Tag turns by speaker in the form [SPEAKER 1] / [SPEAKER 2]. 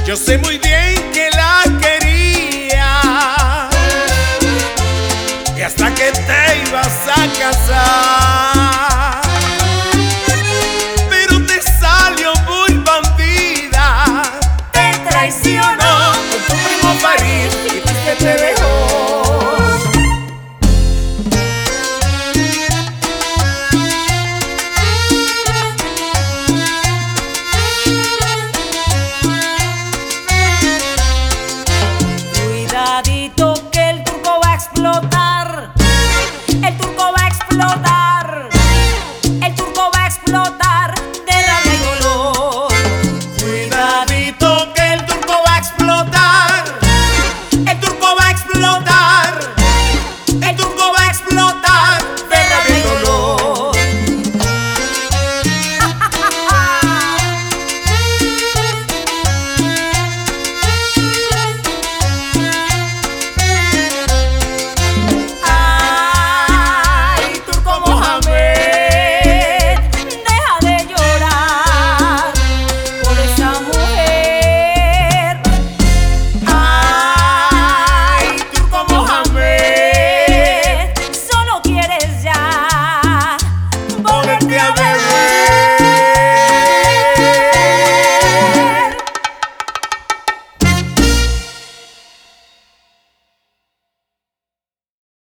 [SPEAKER 1] Yo sé muy bien que la quería y hasta que te ibas a casar, pero te salió muy bandida,
[SPEAKER 2] te traicionó
[SPEAKER 1] con tu primo París y que te dejó.
[SPEAKER 2] Cuidadito que el turco va a explotar. El turco va a explotar. El turco va a explotar de rabia y dolor.
[SPEAKER 1] Cuidadito que el turco va a explotar. El turco va a explotar. El turco va a explotar de rabia y dolor.
[SPEAKER 2] Ay, turco Mohamed, deja de llorar por esa mujer. Ay, turco Mohamed, solo quieres ya volverte a ver.